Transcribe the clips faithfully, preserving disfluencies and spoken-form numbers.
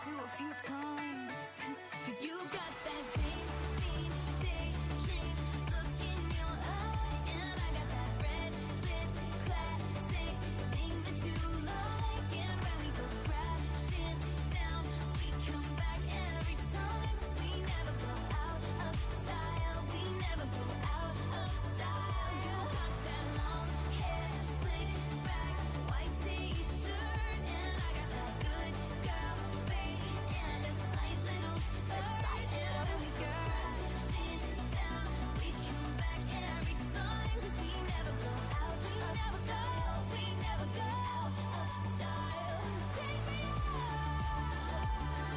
to a few times. Cause you got that James Dean daydream look in your eye, and I got that red lip classic thing that you like. And when we go crashing down, we come back every time. 'Cause we never go out of style. We never go out of style. You got that long hair slicked back, white t-shirt, and I got that good girl fade and a tight little skirt. And when we go crashing down, we come back every time. 'Cause we never go out of style. We never go out of style. Take me out,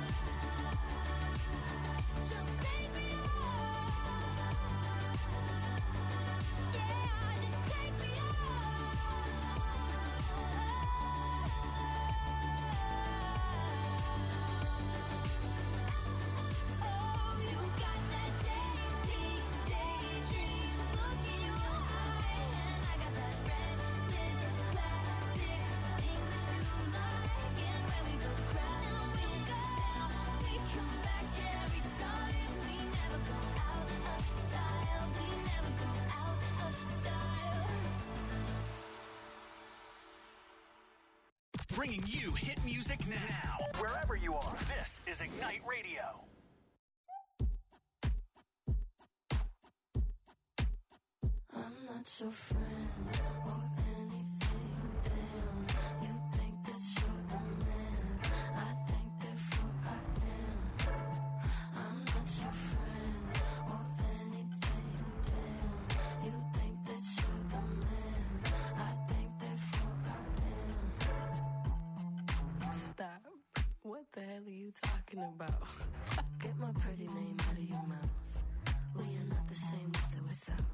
just take me out. Yeah, just take me out. Oh, you got that James Dean daydream look in your eye, and I got that red lip classic thing that you like. And when we go crashing down, we come back every time. We never go out of style. We never go out of style. Bringing you hit music now, wherever you are. This is Ignite Radio. I'm not your friend or anything, damn. You think that you're the man, I think therefore I am. I'm not your friend or anything, damn. You think that you're the man, I think therefore I am. Stop. What the hell are you talking about? Get my pretty name out of your mouth. We are not the same with or without.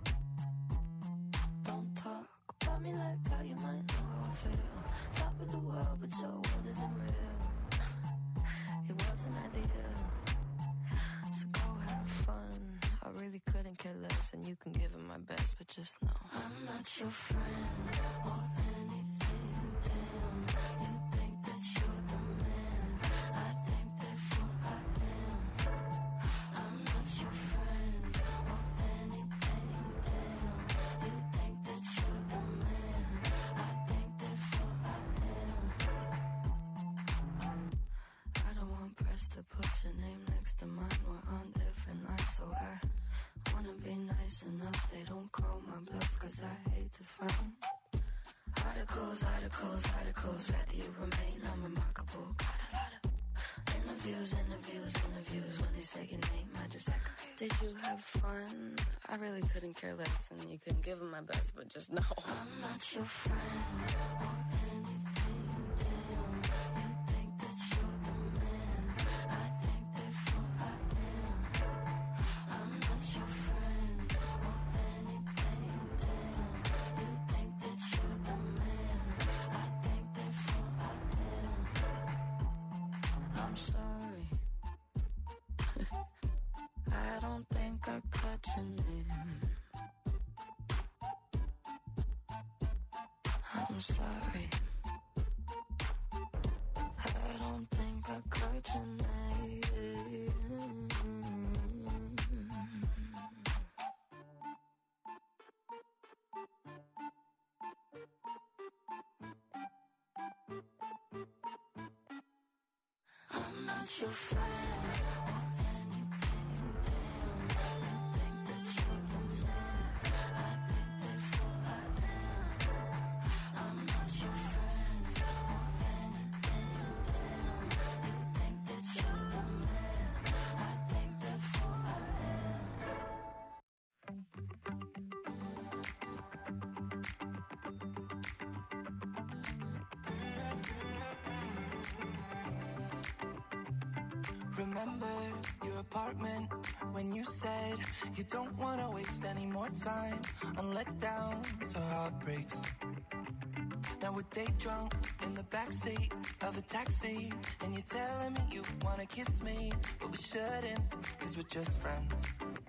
Don't talk about me like how you might know how I feel. Top of the world, but your world isn't real. It wasn't ideal. So go have fun. I really couldn't care less, and you can give it my best, but just know I'm not your friend or anything, damn. You think that you're the man, I think therefore I am. I'm not your friend or anything, damn. You think that you're the man, I think therefore I am. I don't want press to put your name next to mine. We're on different lines, so I wanna be nice enough. They don't call my bluff, 'cause I hate to find articles, articles, articles. Rather you remain unremarkable. Got a lot of interviews, interviews, interviews. When they say your name, I just aggravate. Did you have fun? I really couldn't care less, and you couldn't give them my best, but just know I'm not your friend or anything, damn. You think that you're the man, I think therefore I am. I'm not your friend or anything, damn. You think that you're the man, I think therefore I am. I'm sorry. I don't think I caught your name. I'm sorry. I don't think I caught your name. I'm not your friend or anything, damn. You think that you're the man, I think therefore I am. I'm not your friend or anything, damn. You think that you're the man, I think therefore I am. Remember your apartment when you said you don't want to waste any more time on letdowns or heartbreaks. Now we're day drunk in the backseat of a taxi, and you're telling me you want to kiss me, but we shouldn't, cause we're just friends.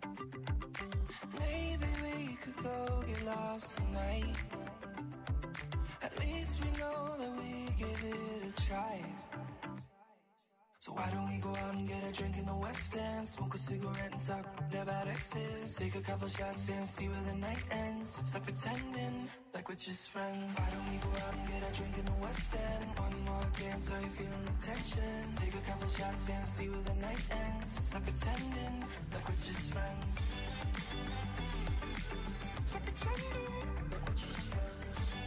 Maybe we could go get lost tonight. At least we know that we give it a try. why don't we go out and get a drink in the West End? Smoke a cigarette and talk about exes. Take a couple shots and see where the night ends. Stop pretending like we're just friends. Why don't we go out and get a drink in the West End? One more dance, are you feeling the tension? Take a couple shots and see where the night ends. Stop pretending like we're just friends. Stop pretending like we're just friends.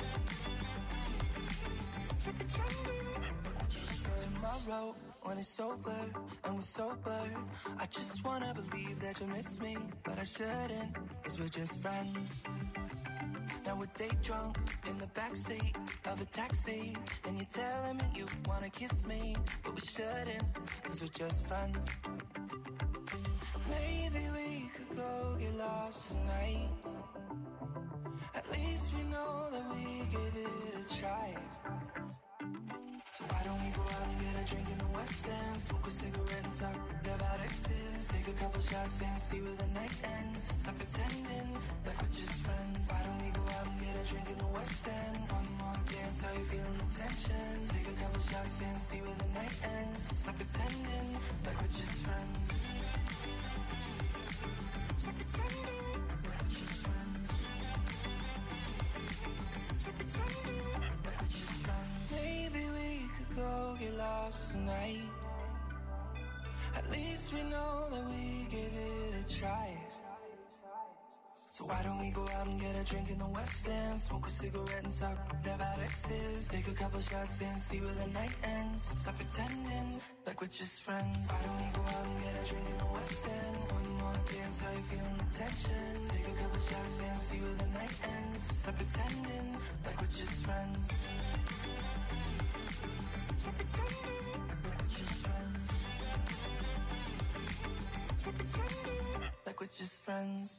Stop pretending like we're just friends. Tomorrow, when it's over and we're sober, I just wanna believe that you miss me, but I shouldn't, cause we're just friends. Now we're day drunk in the backseat of a taxi, and you're telling me you wanna kiss me, but we shouldn't, cause we're just friends. Maybe we could go get lost tonight. At least we know that we gave it a try. So why don't we go out and get a drink in the West End? Smoke a cigarette and talk about exes. Take a couple shots and see where the night ends. Stop pretending like we're just friends. Why don't we go out and get a drink in the West End? One more dance, how you feeling the tension? Take a couple shots and see where the night ends. Stop pretending like we're just friends. Stop pretending like we're just friends. Stop pretending like we're just friends. Maybe we could go get lost tonight. At least we know that we gave it a try. So why don't we go out and get a drink in the West End? Smoke a cigarette and talk about exes. Take a couple shots and see where the night ends. Stop pretending like we're just friends. Why don't we go out and get a drink in the West End? One more dance, how you feeling the tension? Take a couple shots and see where the night ends. Stop pretending like we're just friends. Stop pretending like we're just friends. Stop pretending like we're just friends.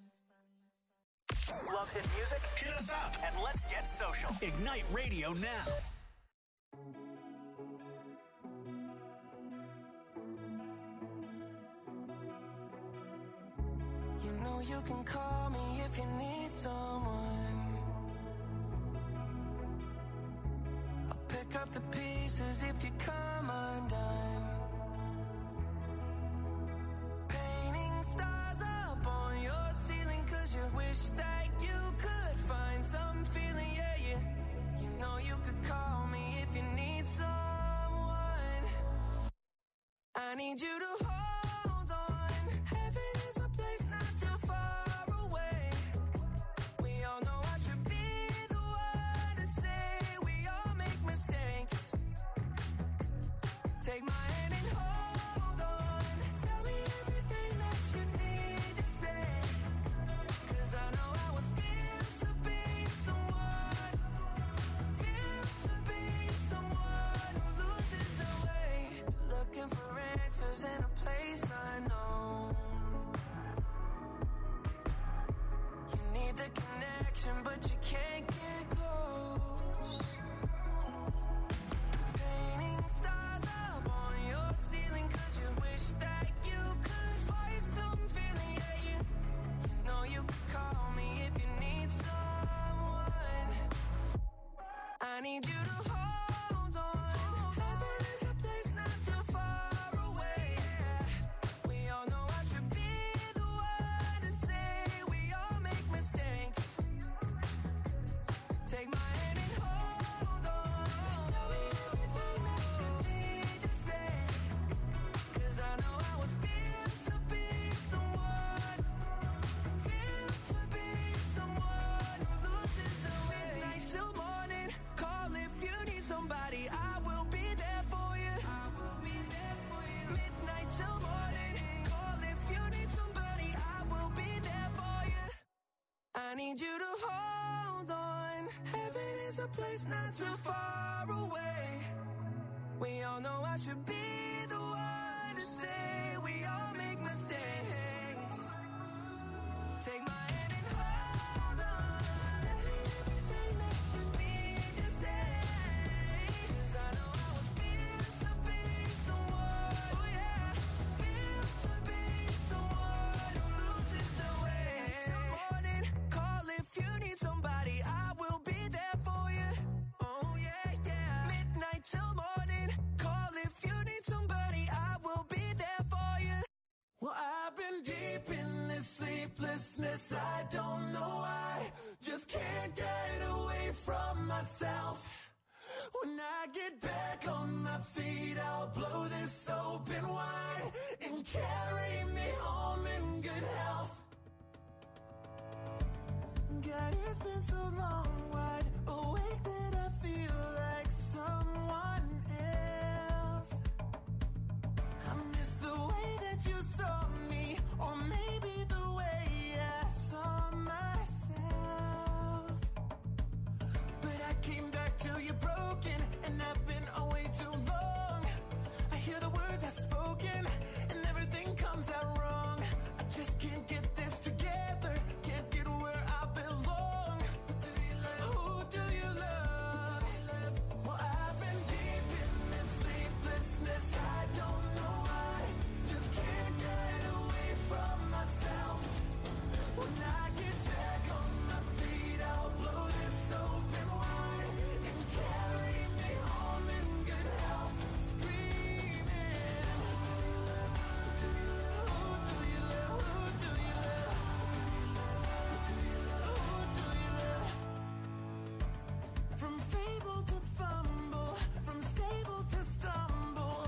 Love hit music? Hit us up and let's get social. Ignite Radio now. You know you can call me if you need someone. I'll pick up the pieces if you come undone. Painting stars up on your ceiling, cause you wish that you could find some feeling, yeah, yeah. You know you could call me if you need someone. I need you to hold on. Heaven is a place not too far away. We all know I should be the one to say we all make mistakes. Take my hand and hold on. Tell me everything that you need to say. Cause I know how it feels to be someone. Feels to be someone who loses the way. Looking for answers in a place unknown. You need the connection, but you can't get close. Painting stars up on your ceiling, cause you wish that you could find some feeling, yeah, you, you know you could call me if you need someone. I need you to hold on. Heaven is a place not too far away. We all know I should be the one to say we all make mistakes. Take my hand and hold on. Tell me everything that you need to say. Cause I know how it feels to be someone. Feels to be someone who loses the way. Midnight till morning. Call if you need somebody. I will be there for you. I will be there for you. Midnight till morning. Call if you need somebody. I will be there for you. I need you to hold on. Heaven is a place not too far away. We all know I should be the one to say we all make mistakes. Take my hand and hold on. Tell me everything that you need to say. Cause I know how it feels to be someone. Oh yeah. Feels to be someone who loses the way. Till morning, call if you need somebody. I will be there for you. Oh yeah, yeah. Midnight till morning, call if you need somebody. I sleeplessness, I don't know why. Just can't get away from myself. When I get back on my feet, I'll blow this open wide and carry me home in good health. God, it's been so long, wide awake that I feel like someone else. I miss the way that you saw me, or maybe the way I saw myself. But I came back to you broken, and I've been away too long. I hear the words I've spoken, and everything comes out wrong. I just can't get this together, can't get where I belong. Who do you love? Well, I've been deep in this sleeplessness, I don't know why. Just can't get away from myself. When I get back on my feet, I'll blow this open wide and carry me home in good health. Screaming, who do you love? Who do you love? Who do you love? From fable to fumble, from stable to stumble,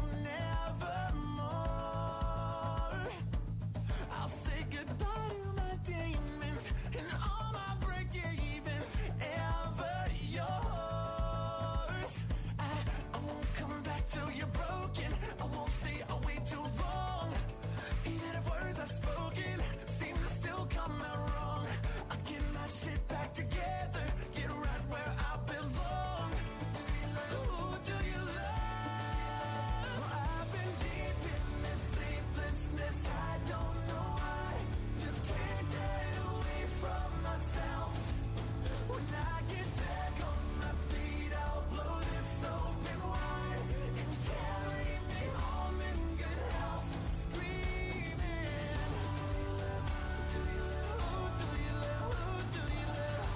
nevermore. I'll say goodbye to my demons and all my break-evens, ever yours. I, I won't come back till you're broken. I won't stay away too long. Even if words I've spoken seem to still come out wrong, I'll get my shit back together, get right where I belong. Who do you love? Well, I've been deep in this sleeplessness, I don't know why. Just can't get away from myself. When I get back on my feet, I'll blow this open wide and carry me home in good health. Screaming, who do you love? Who do you love? Who do you love?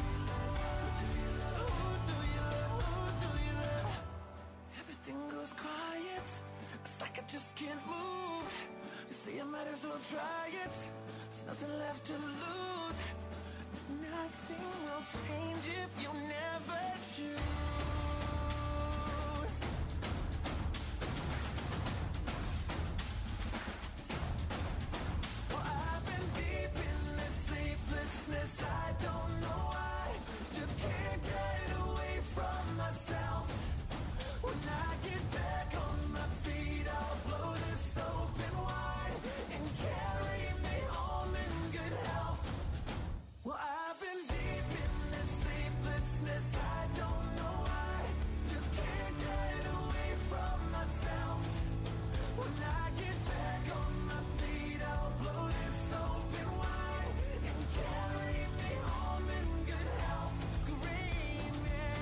Who do you love? Who do you love? Everything goes quiet. It's like I just can't move. You say I might as well try it. There's nothing left to lose. Nothing will change if you never choose. Well, I've been deep in this sleeplessness, I don't know why. Just can't get away from myself. When I get back on my feet, I'll blow this open wide and carry me home in good health. Well, I've been deep in this sleeplessness, I don't know why. Just can't get away from myself. When I get back on my feet, I'll blow this open wide and carry me home in good health. Screaming,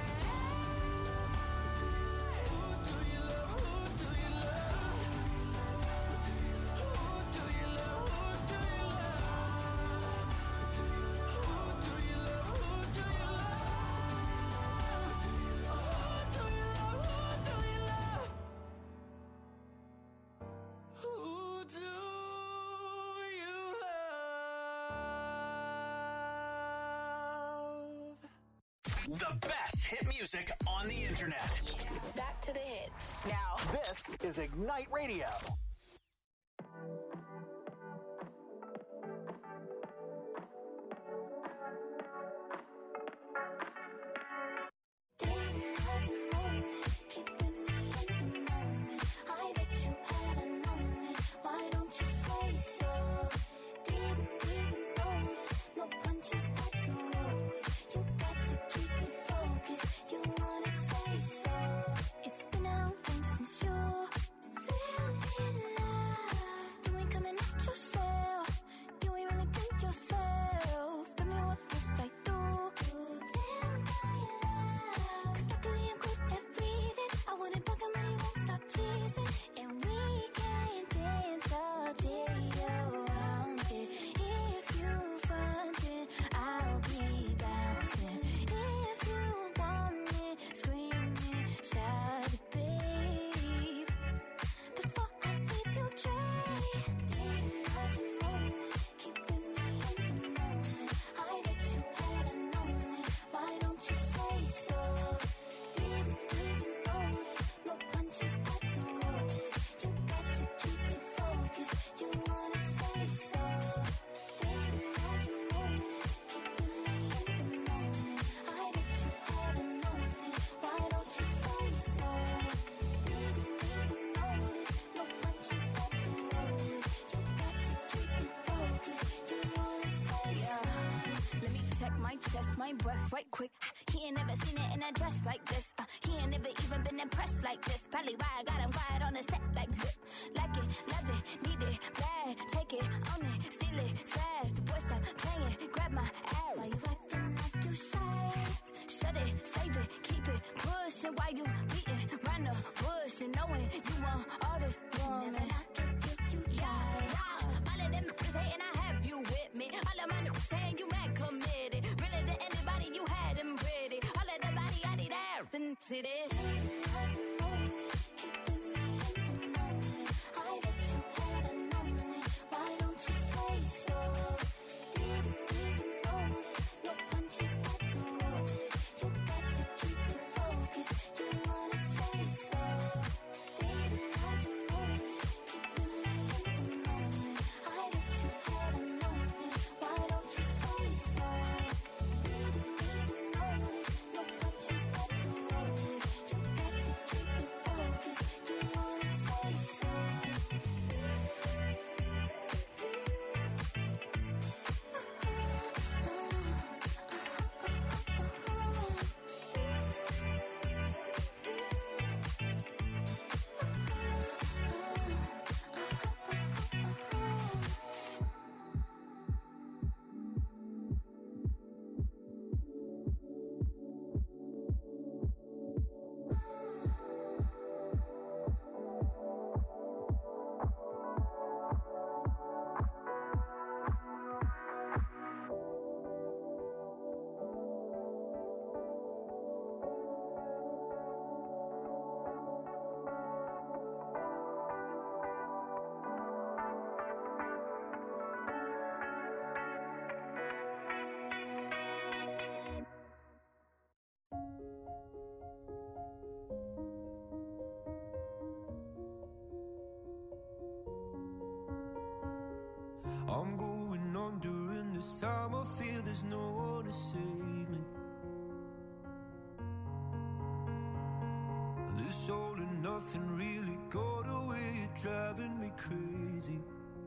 who do you love? Who do you love? Who do you love? Who do you love? Who do you love? Who do you love? Who do you love? Who do you love? Who do you love? The best hit music on the internet. Back to the hits. Now, This is Ignite Radio. Didn't have to moan it, keeping me in the moment. I bet you had known it. Why don't you say so? Didn't even notice. No punches got to roll with. You got to keep me focused. You wanna say so? It's been a long time since you feeling my chest, my breath right quick. He ain't never seen it in a dress like this. Uh, he ain't never even been impressed like this. Probably why I got him quiet on the set like zip. Like it, love it, need it, bad. Take it, own it, steal it, fast. The boy stop playing, grab my ass. Why you acting like you shy? Shut it, save it, keep it pushing. Why you beating round the bush and knowing you want all this woman? Never knock it till you try. Yeah. All of them bitches hating, I have you with me. All of my niggas saying you mad committed. Really to anybody you had them pretty. All of the body I need out and see this. I'm going on during this time. I feel there's no one to save me. This all and nothing really got away. You're driving me crazy.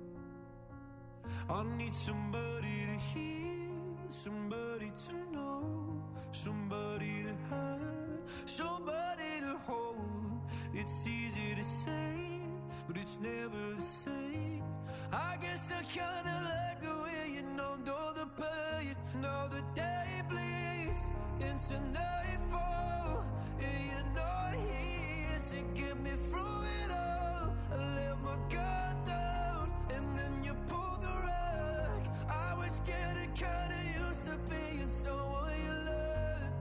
I need somebody to hear, somebody to know, somebody to have, somebody to hold. It's easy to say, but it's never the same. I guess I kinda like the way you numbed all the pain. Now the day bleeds into nightfall, and you're not here to get me through it all. I let my guard down, and then you pulled the rug. I was getting kinda used to being someone you loved.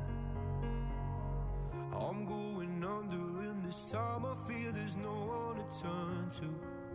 I'm going under, and this time I feel there's no one to turn to.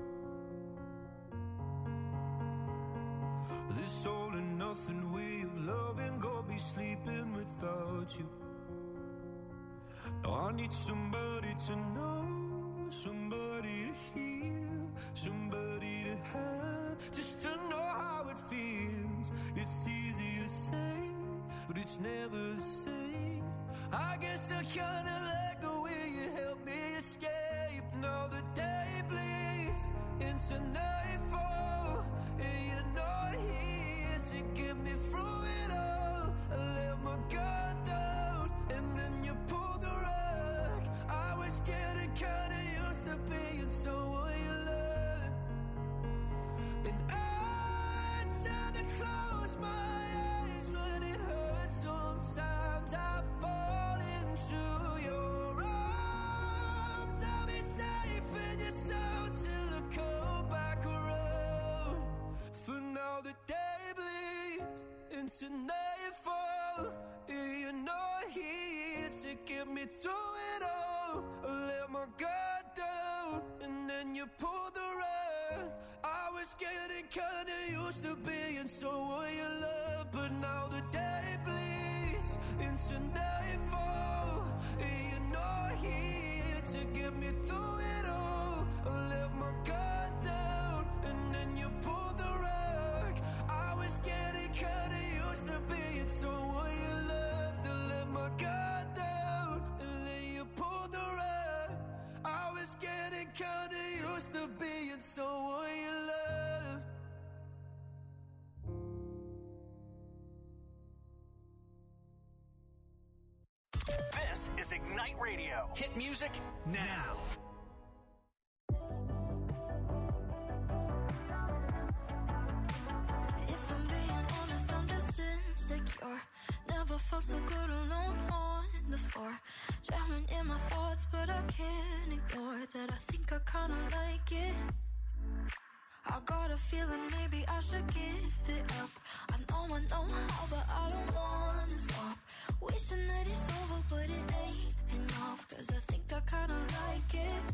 This all and nothing way of loving, go be sleeping without you. Now I need somebody to know, somebody to hear, somebody to have, just to know how it feels. It's easy to say, but it's never the same. I guess I kinda like the way you help me escape. Now the day bleeds into nightfall, and you're not here to get me through it all. I let my guard down, and then you pulled the rug. I was getting kinda used to being someone you loved. And I tend to close my eyes when it hurts. Sometimes I fall into your arms. I'll be safe in your soul till I come back around. For now the day bleeds into nightfall, and you're not here to get me through it all. I let my guard down, and then you pulled the rug. I was getting kinda used to being someone you love, but now the day bleeds into nightfall, and you're not here to get me through it all. I let my guard down, and then you pulled the rug. I was getting kinda used to being someone you loved. I let my guard down, and then you pulled the rug. I was getting kinda used to being someone you loved. This is Ignite Radio. Hit music now. If I'm being honest, I'm just insecure. Never felt so good alone on the floor. Drowning in my thoughts, but I can't ignore that I think I kinda like it. I got a feeling maybe I should give it up. I know I know how, but I don't wanna stop. Wishing that it's over, but it ain't enough. Cause I think I kinda like it.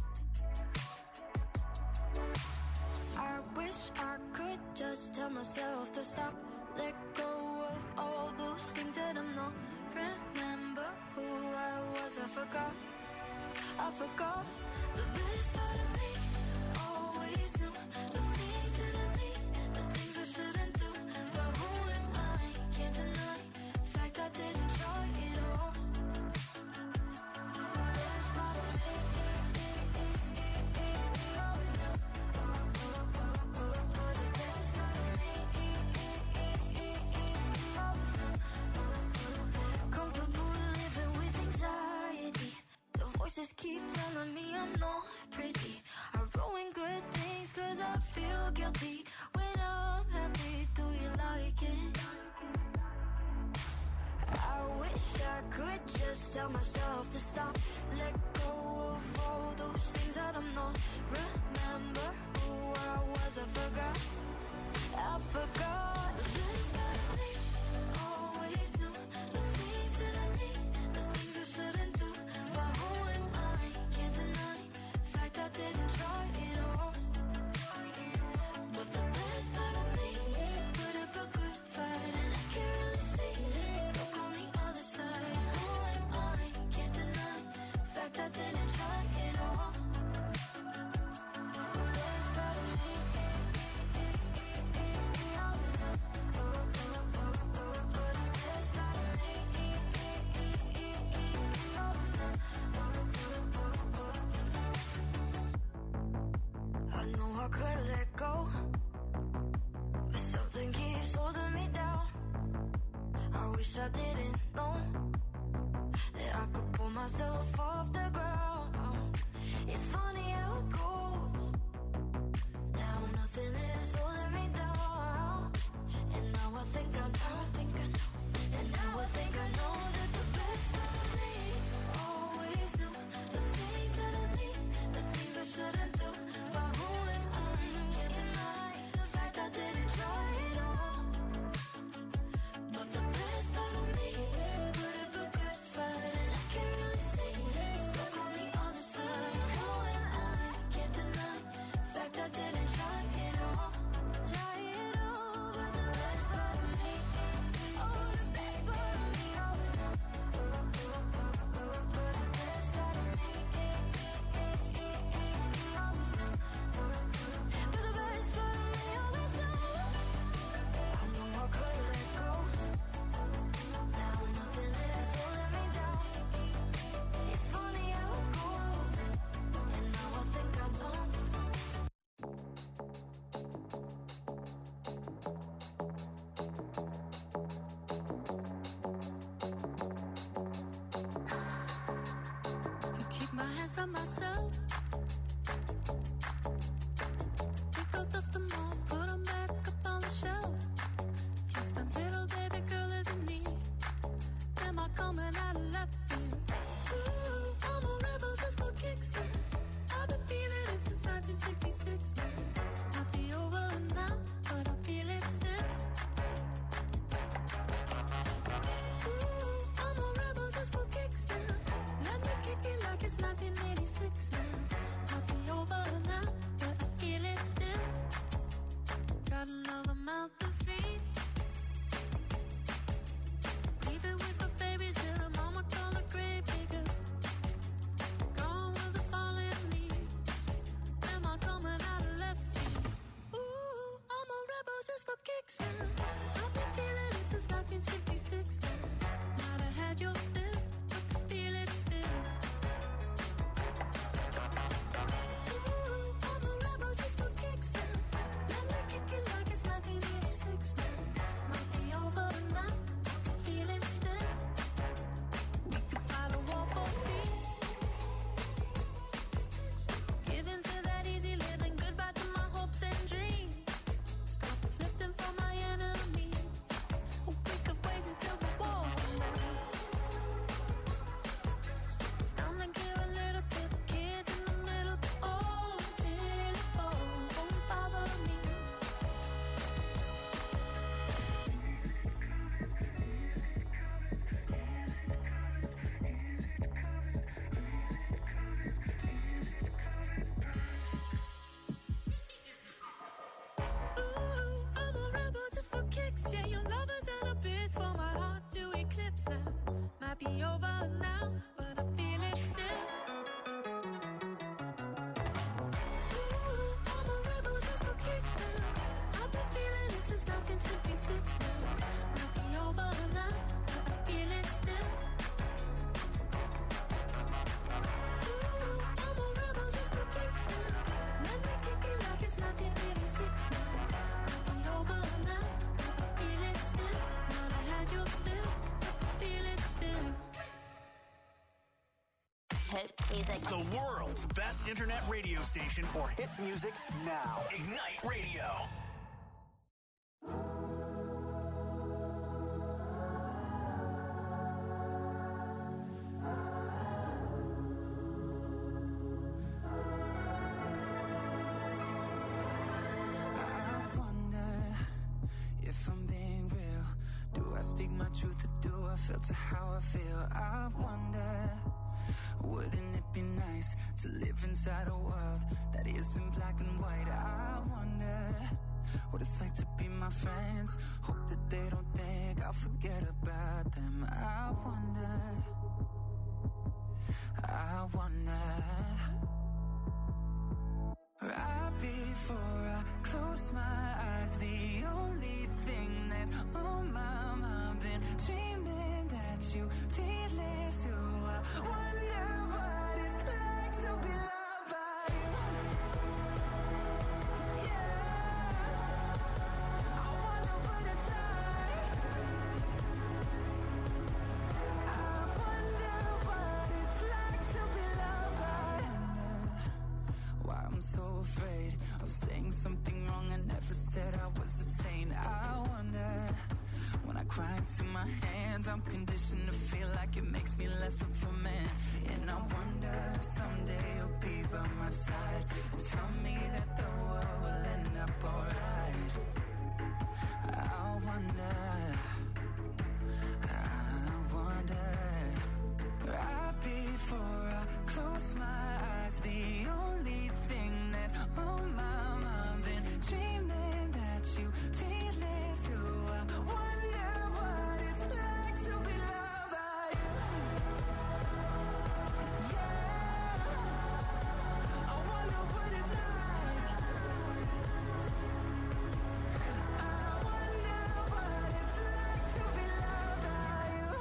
I wish I could just tell myself to stop. Let go of all those things that I'm not. Remember who I was, I forgot. I forgot. The best part of me always knew the things that I need, the things I shouldn't do. But who am I? Can't deny the fact I didn't try it all. The best part of me is the best part of me comfortable living with anxiety. The voices keep telling me I'm not pretty. I ruin good things cause I feel guilty. When I'm happy, do you like it? I wish I could just tell myself to stop. Let go of all those things that I'm not. Remember who I was, I forgot. I forgot. The best part of me always knew the things that I need, the things I shouldn't do. But who am I? Can't deny the fact I didn't try it all. But the best part of me put up a good fight, and I can't really see it's stuck on the other side. Who am I? Can't deny the fact I didn't try it all. The best part of me is I know I could let go, but something keeps holding me down. I wish I didn't know that I could pull myself off the ground. It's funny how it goes. Now nothing is holding me down. And now I think I know, I think I know. And now I think I know that the best part of me always knew the things that I need, the things I shouldn't do. But who am I? Can't deny the fact I didn't try it all. But the best part of me put up a good fight, and I can't really see it's stuck on the other side. Who am I? Can't deny the fact I didn't try it all. Try it all, but the best part of me, oh, the best part of me, oh, the best part of me, but the best part of me always knows. I know I could let go. Now nothing is holding me down. It's funny how it goes, and now I think I don't. To keep my hands on myself. Pick up, dust them off, put them back up on the shelf. Kiss my little baby girl isn't me. Am I coming out of left field? Ooh, I'm a rebel just for kicks. I've been feeling it since nineteen sixty-six. Might be over now, but I feel it still. Ooh, I'm a rebel just for kicks. Let me kick it like it's nineteen eighty-six now. is for my heart to eclipse now. Might be over now, but I feel it still. Ooh, I'm a rebel just for kicks now. I've been feeling it since nineteen sixty-six now. Might be over now, but I feel it still. Ooh, I'm a rebel just for kicks now. Let me kick it like it's nineteen eighty-six now. Might be over now, but I feel it still. Not I had your fill, but I feel it still. Hit music. The world's best internet radio station for hit music now. Ignite Radio. I wonder if I'm being real. Do I speak my truth or do I filter how I feel? I wonder, wouldn't it be nice to live inside a world that isn't black and white? I wonder what it's like to be my friends. Hope that they don't think I'll forget about them. I wonder, I wonder. Right before I close my eyes, the only thing that's on my mind, been dreaming that you feel it too. I wonder what it's like to be loved by you. Yeah, I wonder what it's like. I wonder what it's like to be loved by you. Why I'm so afraid of saying something wrong. I never said I was a saint. I wonder, when I cry into my hands, I'm conditioned to feel like it makes me less of a man. And I wonder if someday you'll be by my side and tell me that the world will end up alright. I wonder, I wonder. Right before I close my eyes, the only thing that's on my mind, been dreaming that you feel it too. I wonder what it's like to be loved by you. Yeah, I wonder what it's like. I wonder what it's like to be loved by you.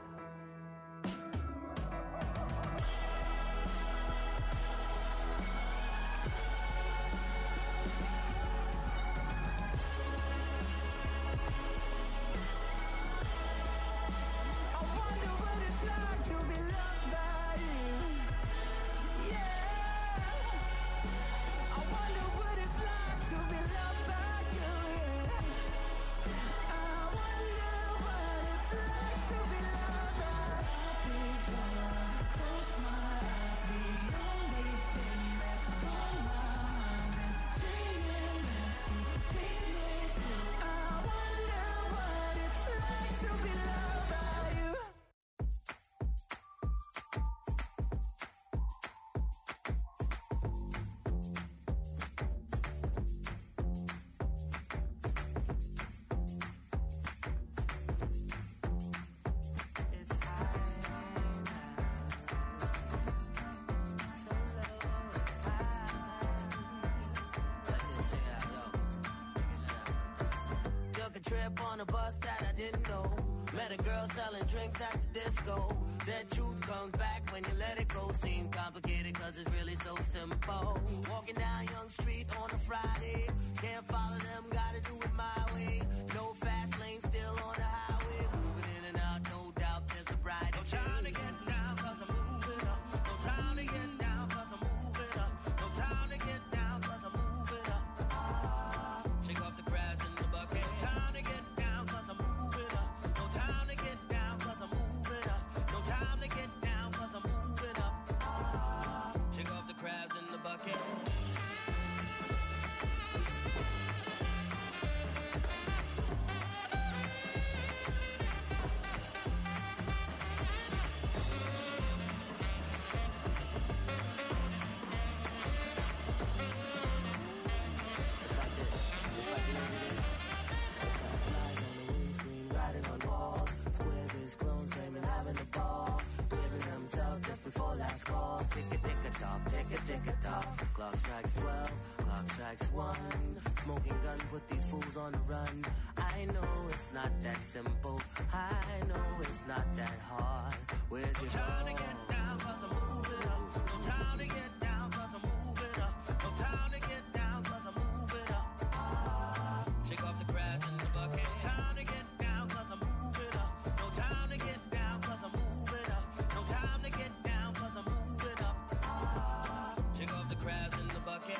I wonder what it's like to be loved by you. Yeah, I wonder what it's like to be loved by you. Yeah, I wonder what it's like to be loved by you. Before I close my eyes, the only thing that's on my mind, and dreaming that you feel it too. I wonder what it's like to be loved by you. Took a trip on a bus that I didn't know. Met a girl selling drinks at the disco. Said truth comes back when you let it go. Seemed complicated cause it's really so simple. Walking down Young Street on a Friday. Can't follow them, gotta do it my way. No fast lane, still on the highway. Moving in and out, no doubt there's a brighter day. No time to get down cause I'm moving up. No time to get down cause I'm moving up. No time to get down cause I'm moving up. Shake off the grass in the bucket. No time to get down cause I'm moving up. No time to get down cause I'm moving up. No time to get down cause I'm moving up. Shake off the crabs in the bucket. tick a tick a tock. Clock strikes twelve, clock strikes one. Smoking gun, put these fools on the run. I know it's not that simple. I know it's not that hard. Where's your trying to get down, cause I'm moving up. No time to get down, cause I'm moving up. No time to get down, cause I'm moving up. Ah, shake off the crabs in the bucket. No time to get down, cause I'm moving up. No time to get down, cause I'm moving up. No time to get down, cause I'm moving up. Ah, shake off the crabs in the bucket.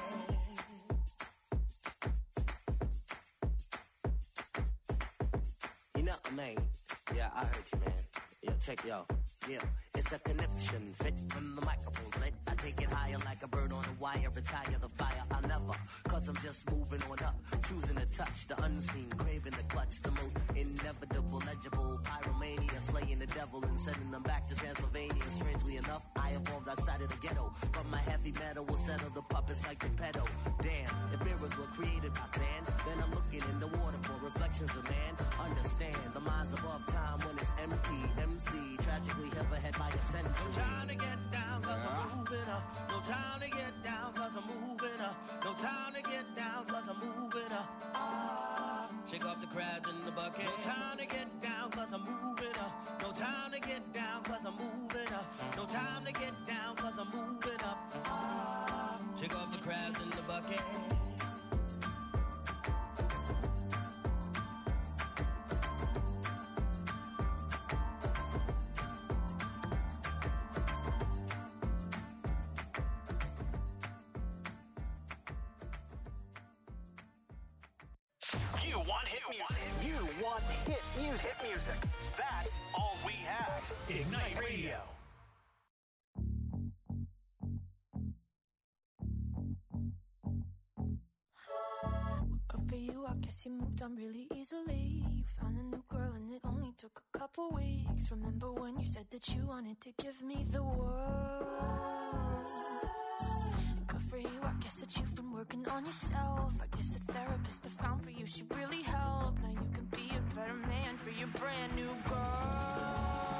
You know, man. Yeah, I heard you, man. Yo, check yo. Yeah, it's a conniption fit when the microphone's lit. I take it higher like a bird on a wire. Retire the fire, I'll never. Cause I'm just moving on up. Choosing to touch the unseen. Craving the clutch. The most inevitable, legible. Pyromania. Slaying the devil and sending them back to Transylvania. Strangely enough, I evolved outside of the ghetto. But my heavy metal will settle the puppets like the pedo. Damn, if mirrors were created by sand, then I'm looking in the water for reflections of man. Understand, the mind's above time when it's empty. M C, tragically hip ahead by a century. No time to get down, cause I'm moving up. No time to get down, cause I'm moving up. No time to get down, cause I'm moving up. Ah, shake off the crabs in the bucket. No time to get down, cause I'm moving up. No time to get down, cause I'm moving up. No time to get down, cause I'm moving up. Ah, shake off the crabs in the bucket. You want hit music. You want hit music. Hit music. That's all we have. Ignite Radio. Good for you, I guess you moved on really easily. You found a new girl and it only took a couple weeks. Remember when you said that you wanted to give me the world? And good for you, I guess that you've been working on yourself. I guess the therapist I found for you should really help. Now you can be a better man for your brand new girl.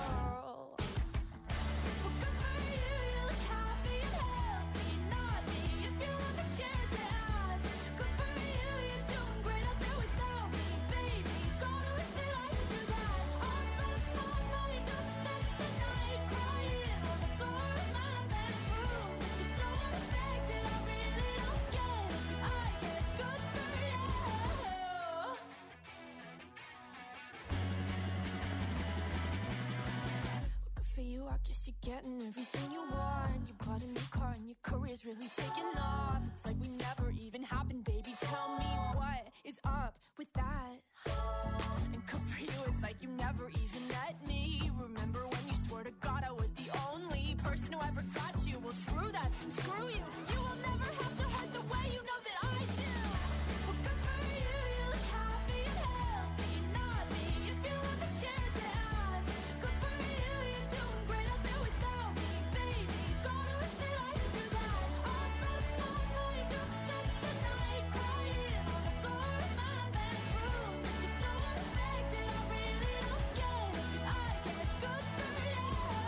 I guess you're getting everything you want. You bought a new car and your career's really taking off. It's like we never even happened, baby. Tell me what is up with that. And good for you, it's like you never even met me. Remember when you swore to God I was the only person who ever got you? Well, screw that, screw you. You will never have to hurt the way you know that I do. Well, good for you, you look happy and healthy. Not me, if you ever cared to ask. Good for you, you're doing great out there without me, baby. God, I wish that I could do that. On those small nights, I've spent the night crying on the floor of my bedroom. You're so unaffected, I really don't get it. I guess good for you.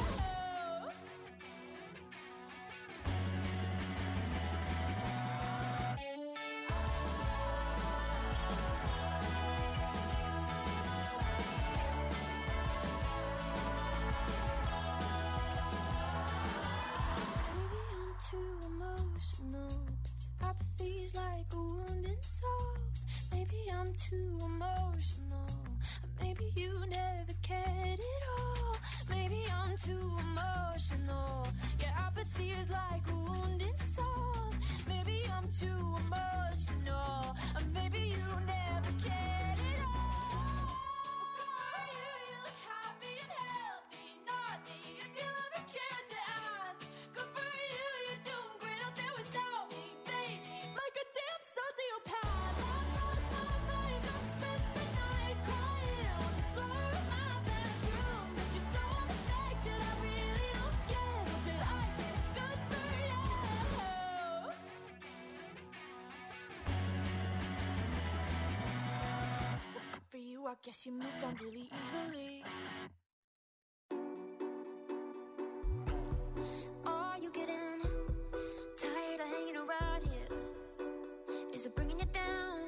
Maybe I'm too emotional, but your apathy's like a wounded soul. Maybe I'm too emotional, maybe you never cared at all. Maybe I'm too emotional, your apathy is like a wounded soul. Maybe I'm too emotional, maybe you never cared at all. You, you look happy and healthy, not me, if you ever cared to ask. Good for you, you're doing great out there without me, baby. Like a damn sociopath. On those small nights, I've spent the night crying on the floor of my bedroom. But you're so unaffected, I really don't get it. But I guess good for you. Good for you, I guess you moved on really easily. Are you getting Is it bringing you down?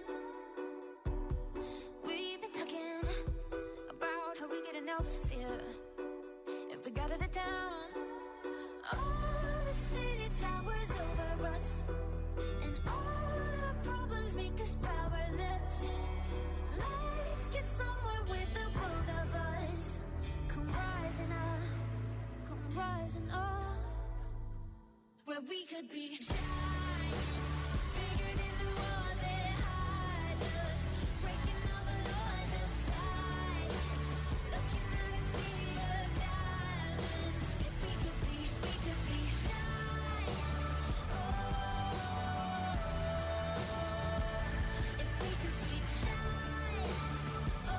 We've been talking about how we get enough fear if we got out of town. All the city towers over us, and all our problems make us powerless. Let's get somewhere with the both of us. Come rising up, come rising up, where we could be giants, bigger than the walls that hide us, breaking all the laws of silence, looking at a sea of diamonds. If we could be, we could be giants. Oh, if we could be giants. Oh,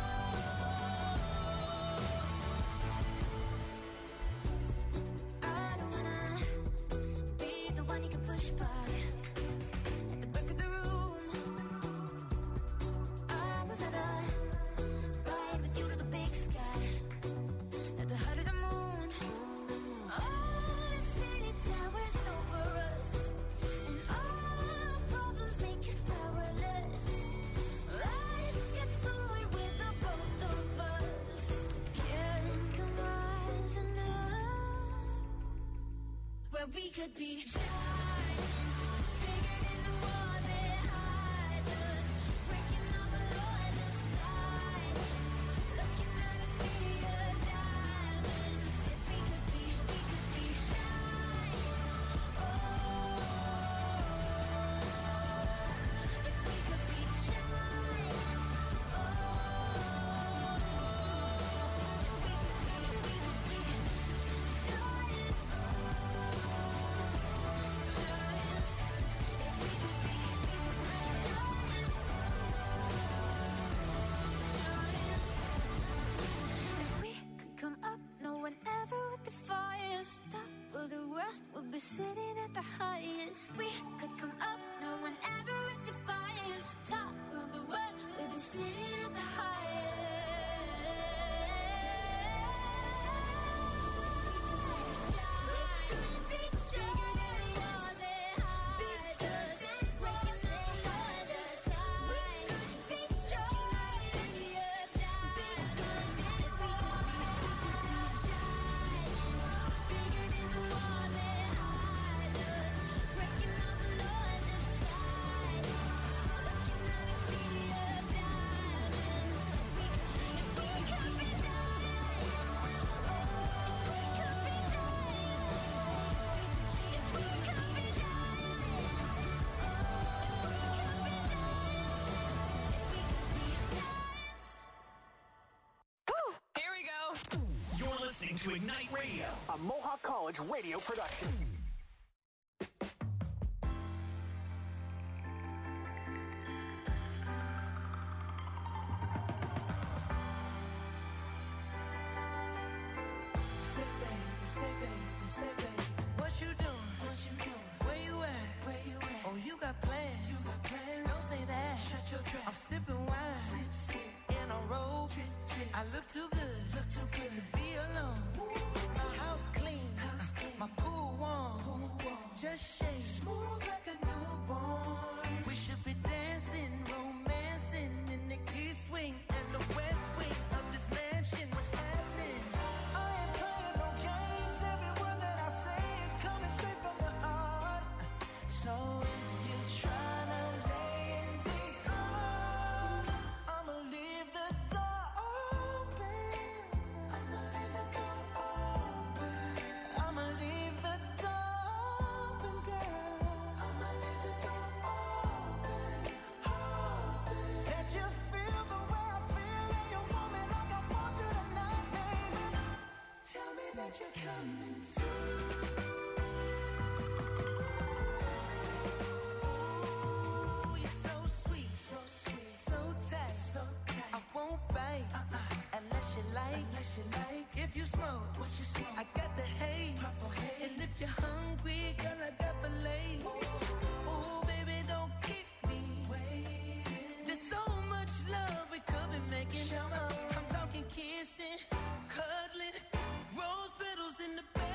I don't wanna be the one you can push by at the back of the room. I would rather ride with you to the big sky, at the height of the moon. All the city towers over us, and all our problems make us powerless. Let's get somewhere with the both of us. Can come rising up, where we could be giants, bigger than the walls that hide us, breaking all the laws of silence, looking at a sea of diamonds. If we could be, we could be giants. Oh, if we could be giants. Oh, if we could be, we could be giants. If we could come up, no one ever would defy us. Top of the world, we'll be sitting at the highest. We could come up, no one ever would defy us. Top of the world, we'll be sitting at the highest. You're listening to Ignite Radio, a Mohawk College radio production. Say baby, say baby, say baby, what you doing? What you doing? Where you at? Where you at? Oh, you got plans? You got plans? Don't say that. Shut your trap. I'm sipping wine, sip, sip. In a robe. Drip, drip. I look too good, look too good to be alone. My house clean, house clean. My pool warm, pool warm. Just shake, smooth like a newborn. We should be dancing, romancing in the east wing and the west wing of this mansion. What's happening? I ain't playing no games. Every word that I say is coming straight from the heart. So if you're trying to lay in these arms, I'ma leave the door open. I'ma leave the door open. I'ma leave the door open, girl. I'ma leave the door open, open. That you feel the way I feel, and you want me like I want you tonight, baby. Tell me that you're coming through. Ooh, you're so sweet, so sweet, so tight, so tight. I won't bite uh-uh. unless you like, unless you like. If you smoke, what you smoke? I got the haze. Purple haze. And if you're hungry, girl, I got the lace. Ooh, baby, don't keep me waiting. There's so much love we could be making. I'm talking kissing, cuddling, rose petals in the bed.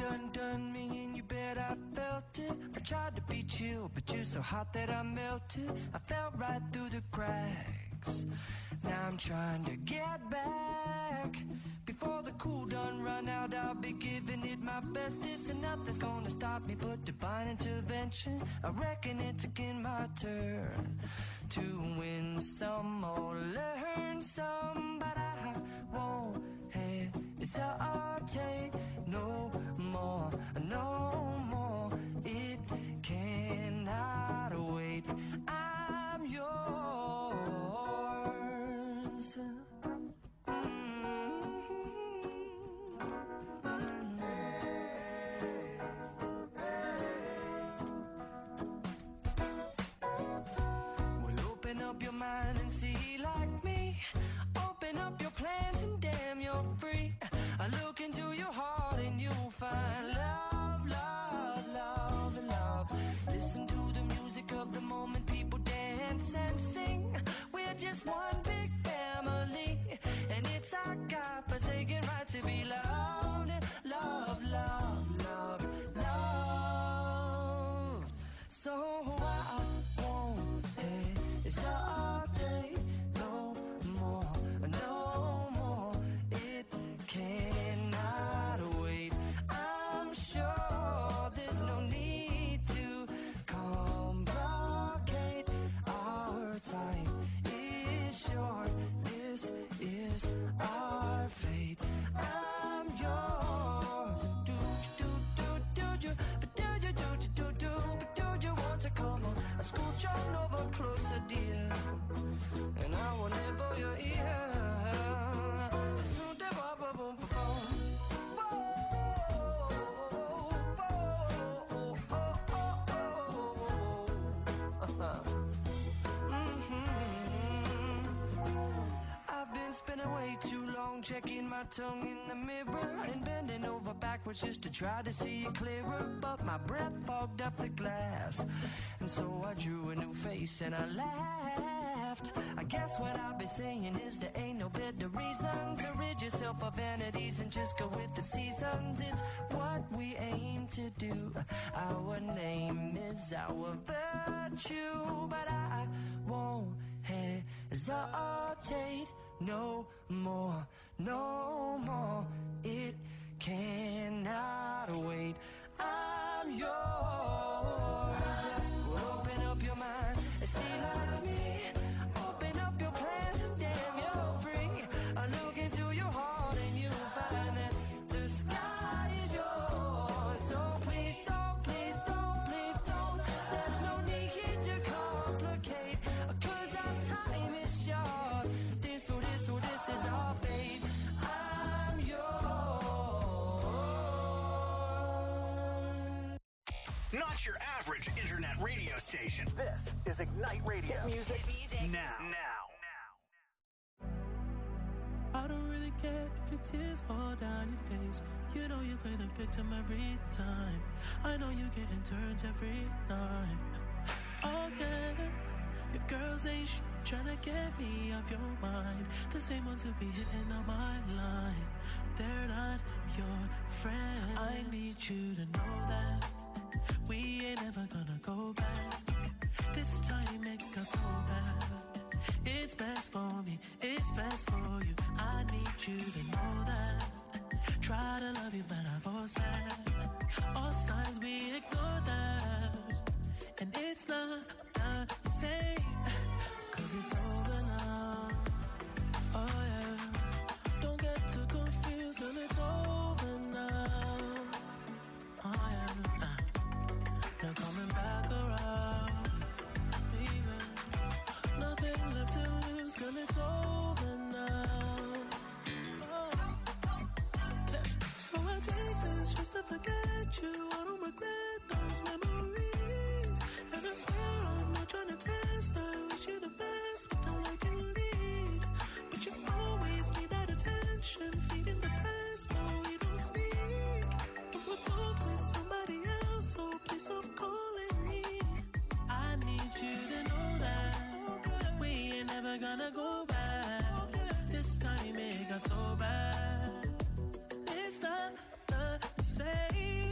done done me and you bet I felt it. I tried to beat you, but you're so hot that I melted. I fell right through the cracks. Now I'm trying to get back. Before the cool done run out, I'll be giving it my bestest, and nothing's gonna stop me but divine intervention. I reckon it's again my turn to win some or learn some, but I won't hesitate no more, no more. It cannot wait. I'm yours. Open up your mind and see like me. Open up your plans and damn, you're free. I look into your heart and you'll find love, love, love, and love. Listen to the music of the moment, people dance and sing. We're just one big family, and it's our God-forsaken right to be loved. Love, love, love, love. So I won't hesitate no more, no more. It cannot wait. I'm sure there's no need to complicate. Our time is short. This is our fate. I'm yours. Do do do do do, but do you do do do but do you want to come on? I scooch on over closer, dear, and I will nibble your ear. Soon da ba ba boom ba boom. Whoa, whoa, oh, oh, oh. Mhm. I've been spinning way too long, checking my tongue in the mirror and bending over backwards just to try to see it clearer. But my breath fogged up the glass, and so I drew a new face and I laughed. I guess what I'll be saying is there ain't no better reason to rid yourself of vanities and just go with the seasons. It's what we aim to do. Our name is our virtue, but I won't hesitate no more, no more. It cannot wait. I'm yours. Open up your mind and see like me. Open up your plans and damn, you're free. I look into your heart and you'll find that the sky is yours. So please don't, please don't, please don't. There's no need to complicate, 'cause our time is short. This, oh, this, oh, this is our fate. I'm yours. Not your average internet radio station. This is Ignite Radio. Hit music, now. Now. I don't really care if your tears fall down your face. You know you play the victim every time. I know you getting turns every night. Okay, your girls ain't sh- trying to get me off your mind. The same ones who be hitting on my line. They're not your friend. I need you to know that we ain't ever gonna go back. This time it got so bad. It's best for me, it's best for you. I need you to know that. Try to love you, but I force that. All signs we ignore that. And it's not the same, 'cause it's over now. Oh yeah, don't get too confused, 'cause it's over now. Oh yeah, uh, now coming back around. Baby, nothing left to lose, 'cause it's over now. Oh. Yeah. So I take this just to forget you. I don't regret those memories. And I swear I'm not trying to test. I wish you the best, but all I can lead. But you always need that attention, feeding the past while we don't speak. But we're both with somebody else, so please stop calling me. I need you to know that we ain't never gonna go back. This time it got so bad. It's not the same.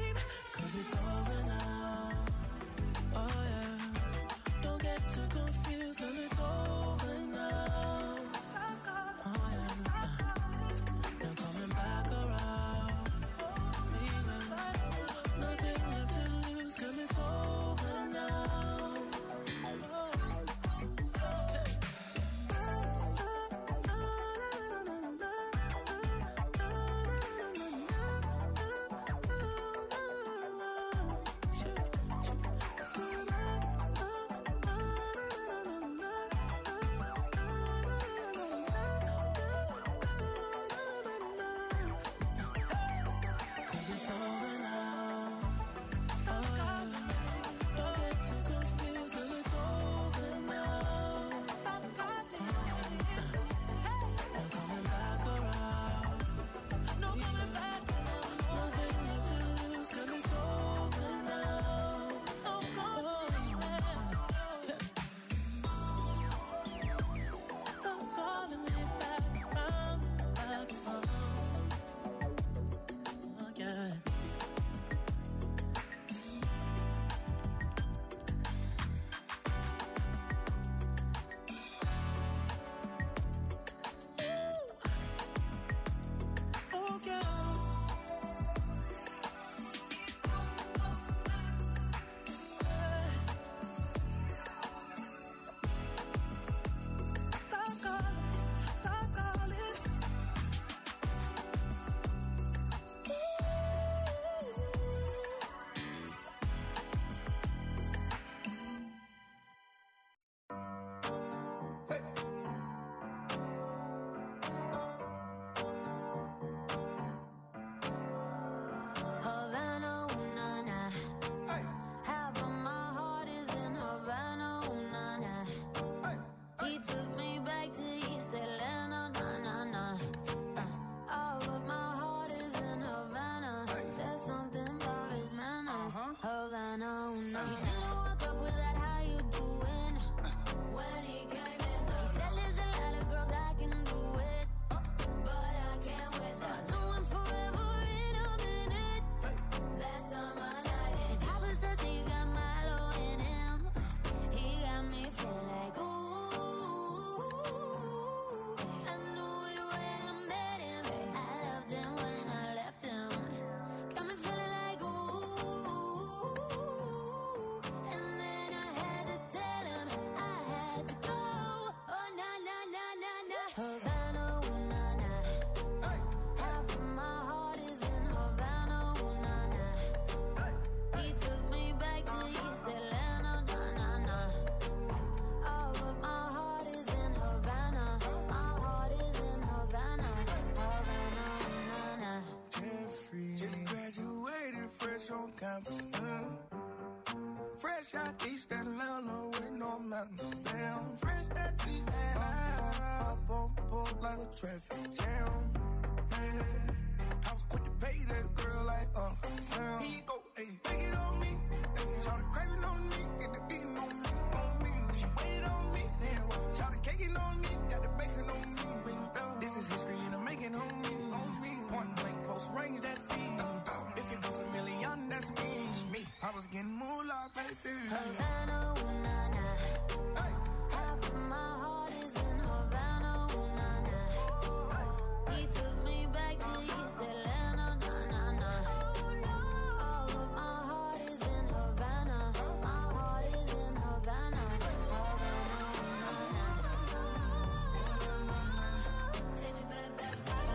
on campus. Mm. Fresh out East Atlanta with no mountains. Damn, fresh out East Atlanta. Up on board like a traffic jam. Man, I was quick to pay that girl like Uncle Sam. Here you go, ayy, take it on me. Ayy, shout the craving on me, get the beating on me, on me. She waited on me, yeah. Shout the caking on me, got the bacon on me. This is history in the making on me, on me. Point blank, close range, that feed. If it goes a million, that's me. me. I was getting moolah, baby. Havana, ooh, nah, nah. Hey. Half of my heart is in Havana, ooh, nah, nah. Hey. He took me back to East Atlanta, nah, nah, nah. All of my heart is in Havana. My heart is in Havana. Havana, ooh, nah, nah. Take me back, back, back.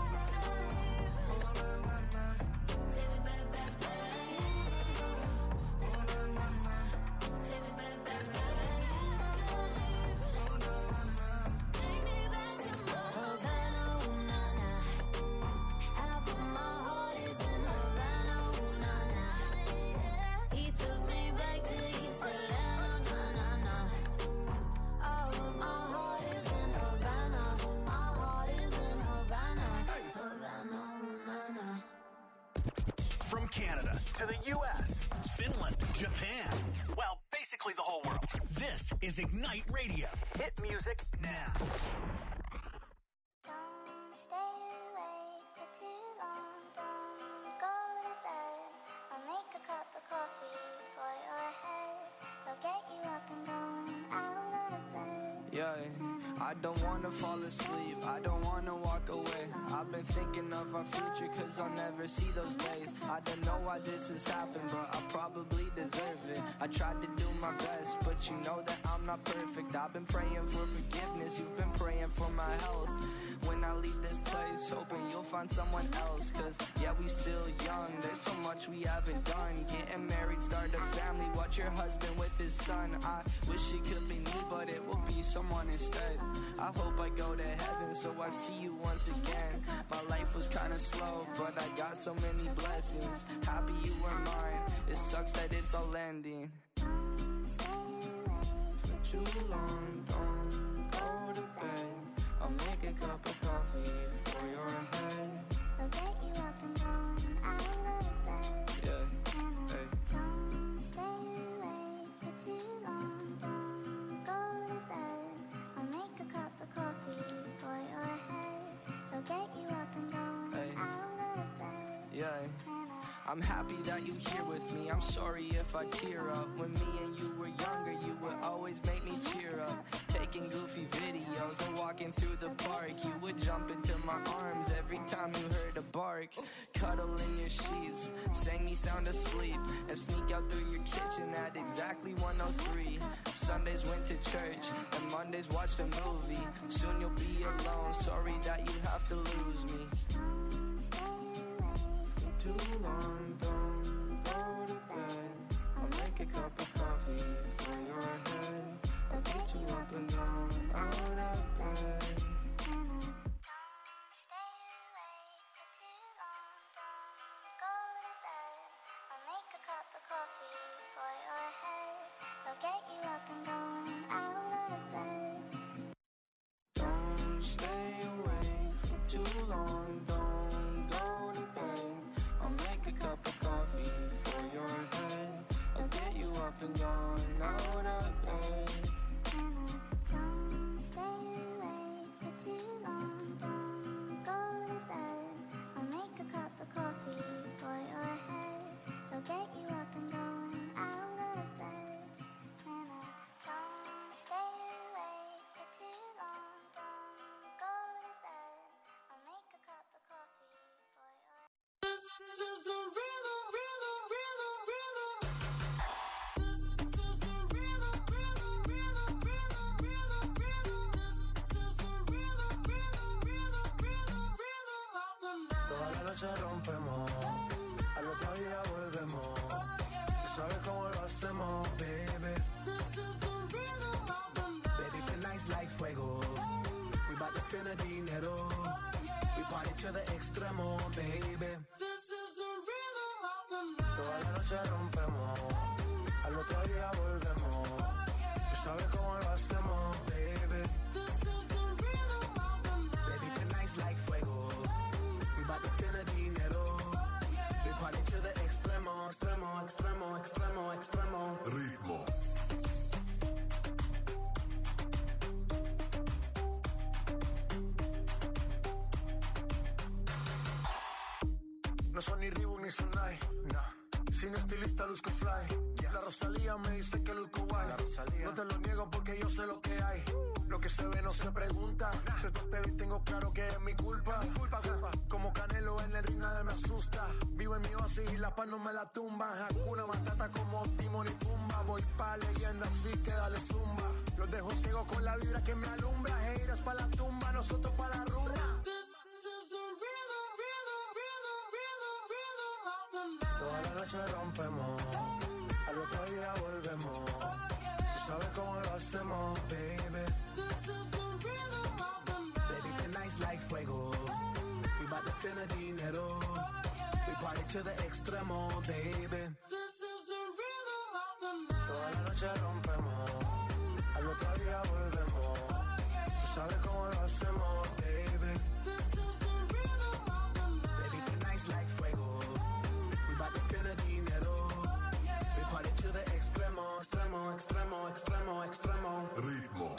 Take me back, back, back. From Canada to the U S, Finland, Japan, well, basically the whole world. This is Ignite Radio. Hit music now. Don't stay awake for too long. Don't go to bed. I'll make a cup of coffee for your head. I'll get you up and going out of bed. Yeah, I don't wanna fall asleep, I don't wanna walk away. I've been thinking of our future cause I'll never see those days. I don't know why this has happened, but I probably deserve it. I tried to do my best, but you know that I'm not perfect. I've been praying for forgiveness, you've been praying for my health. When I leave this place, hoping you'll find someone else. Cause yeah, we still young, there's so much we haven't done. Getting married, start a family, watch your husband with his son. I wish it could be me, but it will be someone instead. I hope I go to heaven so I see you once again. My life was kinda slow, but I got so many blessings. Happy you were mine, it sucks that it's all ending. For too long, don't go to bed. I'll make a cup of coffee for your head. I'll get you up and going out of bed. Yeah, hey. Don't stay awake for too long. Don't go to bed. I'll make a cup of coffee for your head. I'll get you up and going Hey. out of bed. Yeah, I'm happy that you're here with me. I'm sorry if I tear up. When me and you were younger, you would always make me cheer up. Taking goofy videos and walking through the park. You would jump into my arms every time you heard a bark. Cuddle in your sheets, sang me sound asleep, and sneak out through your kitchen at exactly one oh three. Sundays went to church, and Mondays watched a movie. Soon you'll be alone, sorry that you have to lose me. For too long, don't go to bed. I'll make a cup of coffee for your head. I'll get you up and down, out of bed. Don't stay awake for too long. Don't go to bed. I'll make a cup of coffee for your head. I'll get you up and going out of bed. Don't stay awake for too long, don't go to bed. I'll make a cup of coffee for your head. I'll get you up and down, out of bed. Don't stay awake for too long. Don't go to bed. I'll make a cup of coffee for your head. I'll get you up and going out of bed. Don't stay awake for too long. Don't go to bed. I'll make a cup of coffee for your head. This is the rhythm, rhythm, rhythm, rhythm. Toda la noche rompemos, al otro día volvemos. Tú sabes cómo lo hacemos, baby. Baby, tonight's like fuego. We bout to spend a dinero. We party to the extremo, baby. This is the rhythm of the night. Toda la noche rompemos, al otro día volvemos. Tú sabes cómo lo hacemos, baby. This is the rhythm of the night. Baby, tonight's like fuego. We bout to spend the dinero. We party to the extremo, extremo, extremo, extremo, extremo. Ritmo. No son ni Reebok ni Sonai, nah. Sin estilista luzco fly, yes. La Rosalía me dice que luzco guay. No te lo niego porque yo sé lo que hay. Lo que se ve no se pregunta. Nah. Se te espero y tengo claro que es mi culpa. Mi culpa, culpa. Como Canelo en el ring nadie me asusta. Vivo en mi oasis y la paz no me la tumba. Hakuna Matata como Timon y Pumba. Voy pa' leyenda así que dale zumba. Los dejo ciego con la vibra que me alumbra. Heiras pa' la tumba, nosotros pa' la rumba. This is the rhythm, rhythm, rhythm, rhythm, rhythm of the night. Toda la noche rompemos, al otro día volvemos. Tú sabes cómo lo hacemos, baby. This is the rhythm of the night. Baby, tonight's like fuego. We bout to spend the dinero. We party to the extremo, baby. This is the rhythm of the night. Toda la noche rompemos, al otro día volvemos. Tú sabes cómo lo hacemos, baby. This is the rhythm of the night. Baby, tonight's like fuego. We bout to spend the dinero. We party to the extremo, extremo, extremo, extremo, extremo. Ritmo.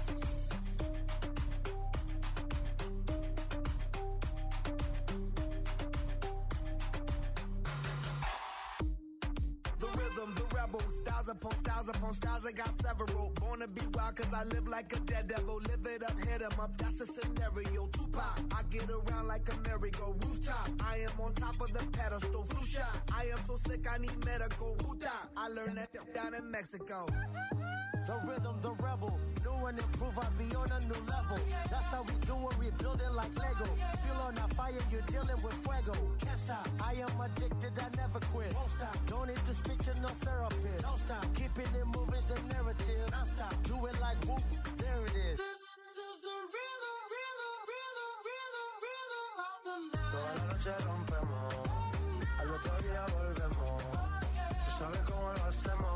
The rhythm, the rebel, styles upon styles upon styles, I got several. Born to be wild cause I live like a dead devil. Live it up, hit 'em up, that's a scenario. Tupac, I get around like a merry-go rooftop. I am on top of the pedestal, flu shot. I am so sick I need medical. Wuta, I learned that down in Mexico. The rhythm, the rebel. New and improve, I be on a new level. That's how we do it, we build it like Lego. Feel on a fire, you're dealing with fuego. Can't stop, I am addicted, I never quit. Won't stop, don't need to speak to no therapist. Don't stop, keeping it moving's the narrative. Don't stop, do it like whoop, there it is. This is the rhythm, rhythm, rhythm, rhythm, rhythm of the night. Toda la noche rompemos, al otro día volvemos. Tú sabes cómo lo hacemos,